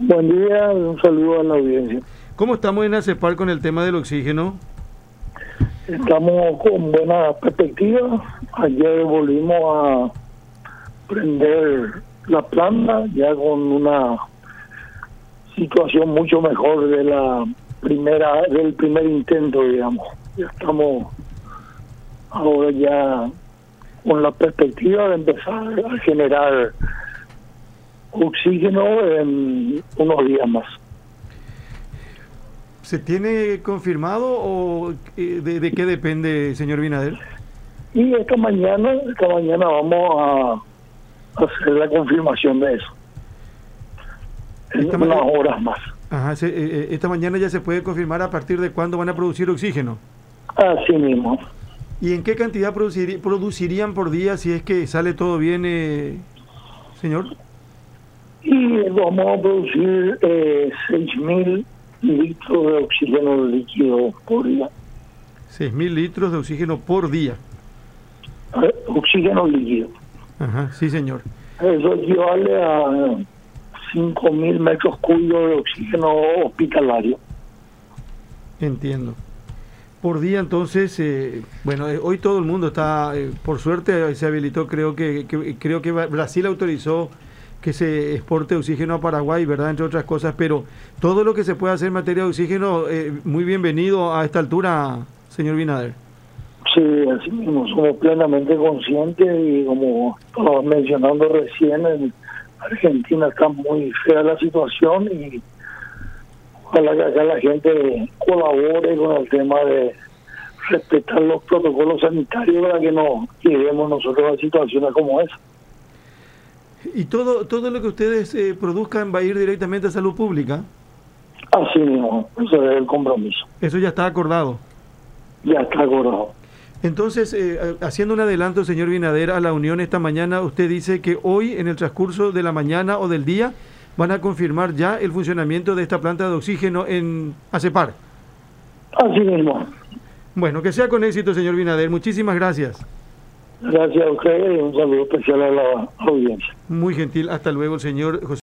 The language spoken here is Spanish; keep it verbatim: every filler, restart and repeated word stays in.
Buen día, un saludo a la audiencia. ¿Cómo estamos en ACEPAR con el tema del oxígeno? Estamos con buena perspectiva. Ayer volvimos a prender la planta ya con una situación mucho mejor de la primera del primer intento, digamos. Ya estamos ahora ya con la perspectiva de empezar a generar oxígeno en unos días más. ¿Se tiene confirmado o de, de qué depende, señor Binader? Y esta mañana, esta mañana vamos a hacer la confirmación de eso. En Esta unas ma- horas más. Ajá, se, eh, esta mañana ya se puede confirmar a partir de cuándo van a producir oxígeno. Así mismo. ¿Y en qué cantidad producir, producirían por día si es que sale todo bien, eh, señor? Y vamos a producir eh, seis mil litros de oxígeno líquido por día. seis mil litros de oxígeno por día. Eh, Oxígeno líquido. Ajá, sí, señor. Eso equivale a cinco mil metros cúbicos de oxígeno hospitalario. Entiendo. Por día, entonces, eh, bueno, eh, hoy todo el mundo está, eh, por suerte eh, se habilitó, creo que, que creo que Brasil autorizó que se exporte oxígeno a Paraguay, ¿verdad? Entre otras cosas, pero todo lo que se pueda hacer en materia de oxígeno, eh, muy bienvenido a esta altura, señor Binader. Sí, así mismo, somos plenamente conscientes y como estabas mencionando recién, en Argentina está muy fea la situación y ojalá que acá la gente colabore con el tema de respetar los protocolos sanitarios para que no lleguemos nosotros a situaciones como esa. ¿Y todo todo lo que ustedes eh, produzcan va a ir directamente a salud pública? Así mismo, ese es el compromiso. Eso ya está acordado. Ya está acordado. Entonces, eh, haciendo un adelanto, señor Binader, a la unión esta mañana, usted dice que hoy, en el transcurso de la mañana o del día, van a confirmar ya el funcionamiento de esta planta de oxígeno en ACEPAR. Así mismo. Bueno, que sea con éxito, señor Binader. Muchísimas gracias. Gracias a ustedes y un saludo especial a la audiencia. Muy gentil. Hasta luego, el señor José.